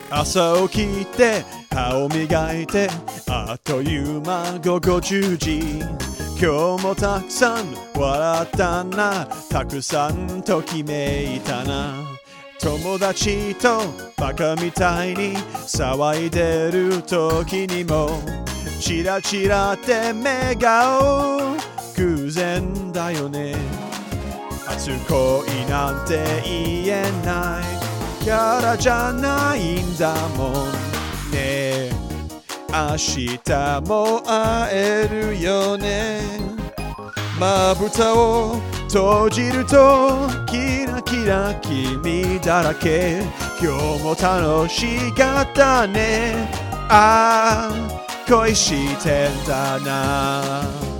朝起きて歯を磨いてあっという間午後10時。今日もたくさん笑ったな、たくさんときめいたな。友達とバカみたいに騒いでる時にもチラチラって目顔偶然だよね。初恋なんて言えないキャラじゃないんだもんね。明日も会えるよね。まぶたを閉じるとキラキラ君だらけ。今日も楽しかったね。ああ恋してんだな。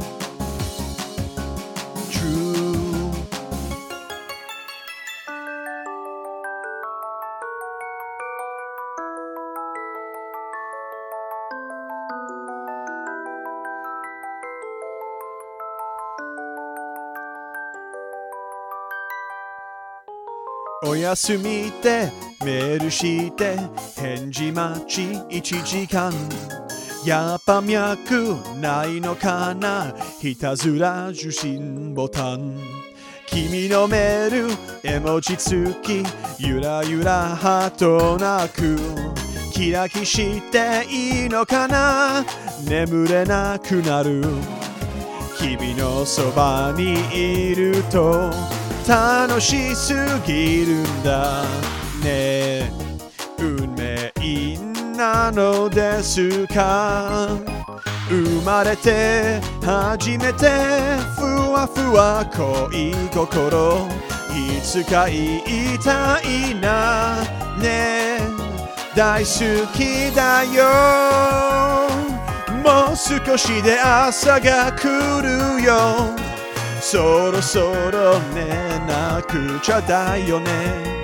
おやすみってメールして返事待ち1時間。やっぱ脈ないのかな、ひたすら受信ボタン。君のメール絵文字付きゆらゆらハートなくキラキしていいのかな、眠れなくなる。君のそばにいると楽しすぎるんだね。運命なのですか。生まれて初めてふわふわ恋心いつか言いたいなね。大好きだよ。もう少しで朝が来るよ。そろそろ寝なくちゃだよね。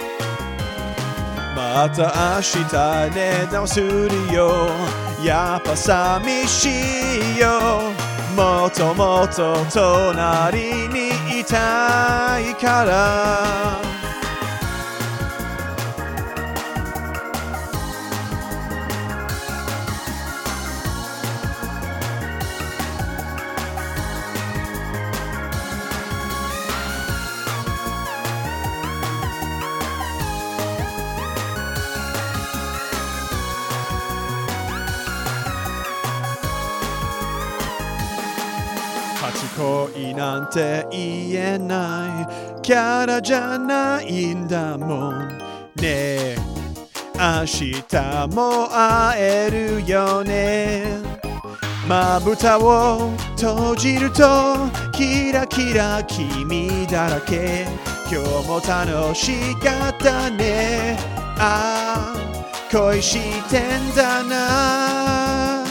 また明日寝直するよ。やっぱ寂しいよ。もっともっと隣にいたいから。初恋なんて言えないキャラじゃないんだもんね。明日も会えるよね。まぶたを閉じるとキラキラ君だらけ。今日も楽しかったね。ああ恋してんだな。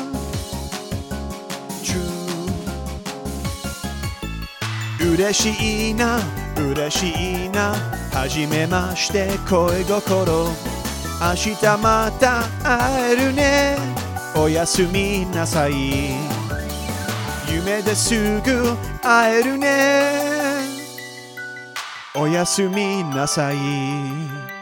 嬉しいな嬉しいな。はじめまして恋心。明日また会えるね。おやすみなさい。夢ですぐ会えるね。おやすみなさい。